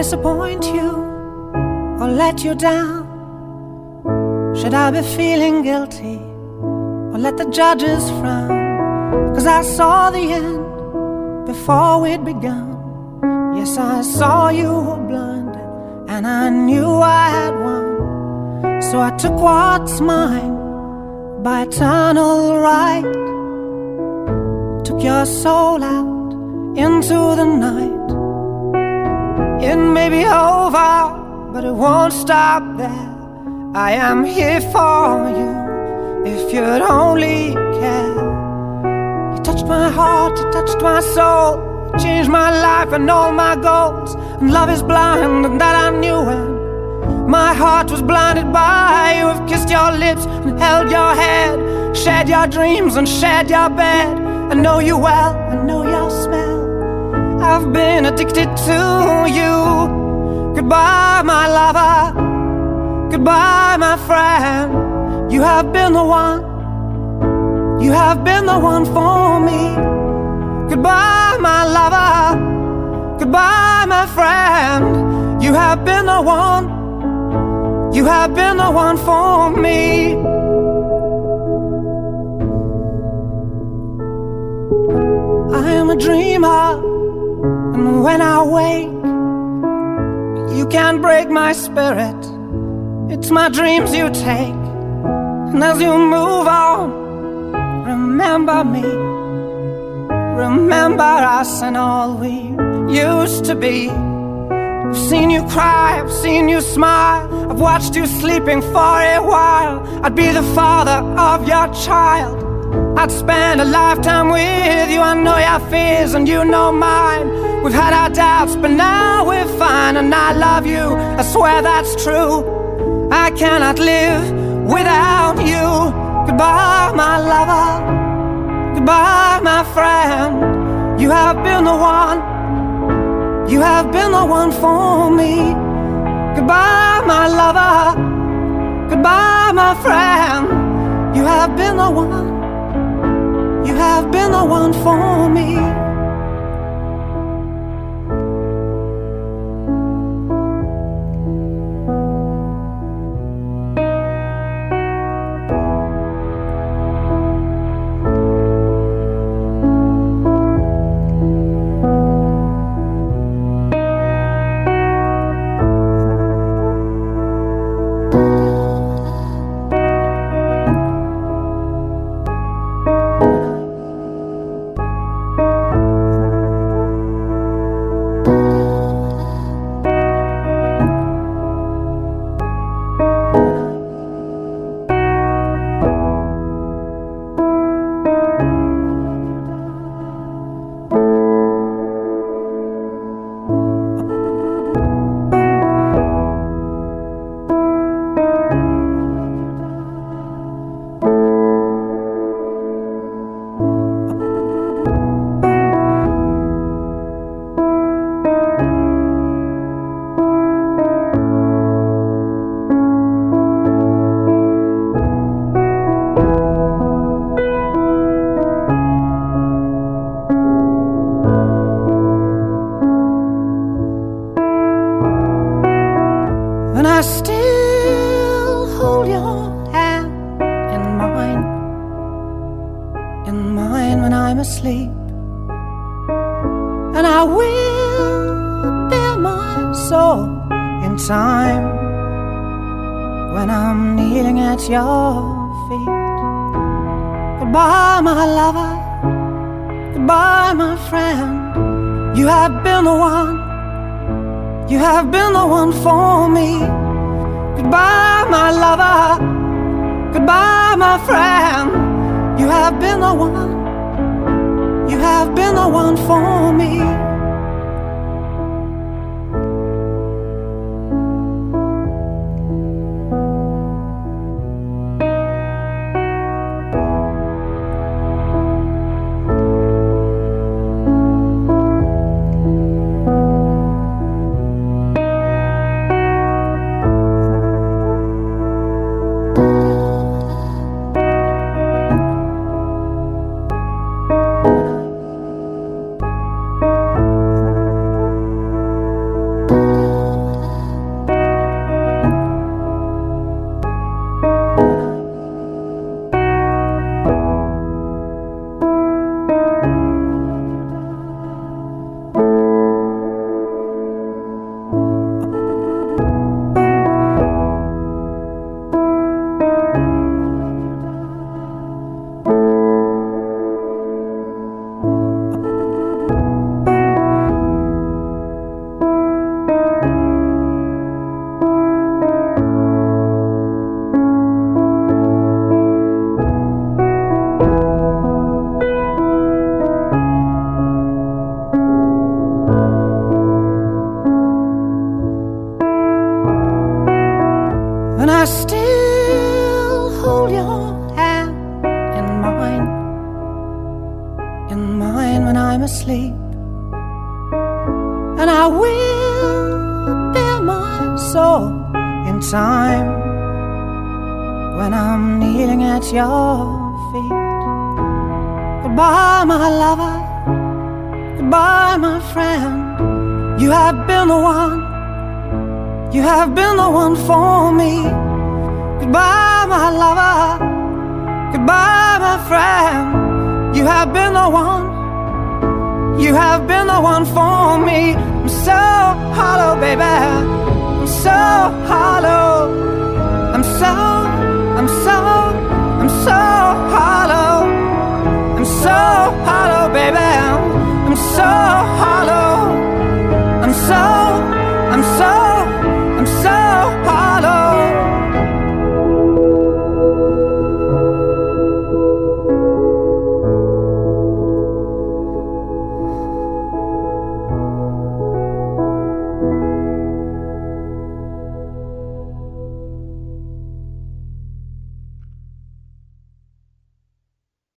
disappoint you or let you down? Should I be feeling guilty or let the judges frown? 'Cause I saw the end before we'd begun. Yes, I saw you were blinded and I knew I had won. So I took what's mine by eternal right, took your soul out into the night. It may be over, but it won't stop there. I am here for you if you'd only care. You touched my heart, you touched my soul, you changed my life and all my goals. And love is blind, and that I knew when my heart was blinded by you. Have kissed your lips and held your head, shared your dreams and shared your bed. I know you well, I know your smell, I've been addicted to you. Goodbye, my lover, goodbye, my friend. You have been the one, you have been the one for me. Goodbye, my lover, goodbye, my friend. You have been the one, you have been the one for me. I am a dreamer, and when I wake, you can't break my spirit. It's my dreams you take, and as you move on, remember me, remember us and all we used to be. I've seen you cry, I've seen you smile, I've watched you sleeping for a while. I'd be the father of your child, I'd spend a lifetime with you. I know your fears and you know mine. We've had our doubts, but now we're fine. And I love you, I swear that's true. I cannot live without you. Goodbye, my lover, goodbye, my friend. You have been the one, you have been the one for me. Goodbye, my lover, goodbye, my friend. You have been the one, you have been the one for me. I still hold your hand in mine when I'm asleep. And I will bare my soul in time when I'm kneeling at your feet. Goodbye, my lover, goodbye, my friend. You have been the one, you have been the one for me. Goodbye, my lover, goodbye, my friend. You have been the one, you have been the one for me. and I still hold your hand in mine when I'm asleep. And I will bare my soul in time when I'm kneeling at your feet. Goodbye, my lover, goodbye, my friend. You have been the one, you have been the one for me. Goodbye, my lover, goodbye, my friend. You have been the one, you have been the one for me. I'm so hollow, baby, I'm so hollow. I'm so hollow. I'm so hollow, baby, I'm so hollow.